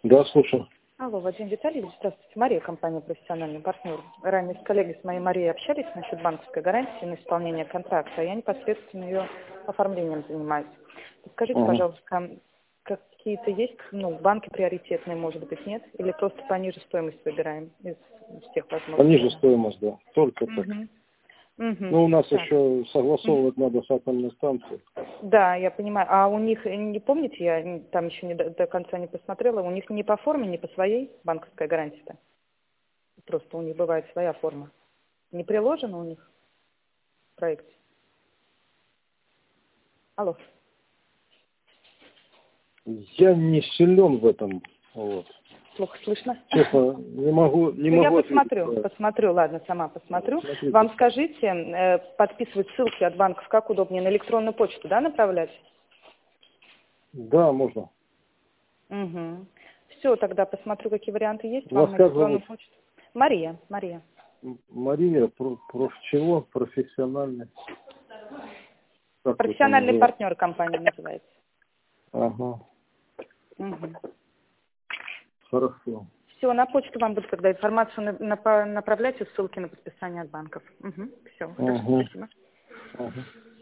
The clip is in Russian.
Да, слушаю. Алло, Вадим Витальевич, здравствуйте. Мария, компания «Профессиональный партнер». Ранее с коллегой, с моей Марией общались насчет банковской гарантии на исполнение контракта, а я непосредственно ее оформлением занимаюсь. Скажите, пожалуйста, какие-то есть, банки приоритетные, может быть, нет? Или просто пониже стоимость выбираем из всех возможных? Пониже стоимость, да. Только так. Угу. У нас Так. еще согласовывать надо с атомной станцией. Да, я понимаю. А у них, не помните, я там еще не до конца не посмотрела, у них не по форме, не по своей банковская гарантия-то? Просто у них бывает своя форма. Не приложено у них в проекте? Алло. Я не силен в этом. Вот. Плохо слышно? Честно, не могу Я ответить. посмотрю, ладно, сама посмотрю. Смотрите. Вам скажите, подписывать ссылки от банков как удобнее? На электронную почту, да, направлять? Да, можно. Угу. Все, тогда посмотрю, какие варианты есть. Вас Вам на как электронную зовут? почту. Мария. Мария, чего? Профессиональный. Как вы там Профессиональный называете? партнер компании называется. Ага, Угу. хорошо. Все, на почту вам буду тогда информацию направлять и ссылки на подписание от банков. Угу. Все, хорошо, Ага. спасибо. Ага.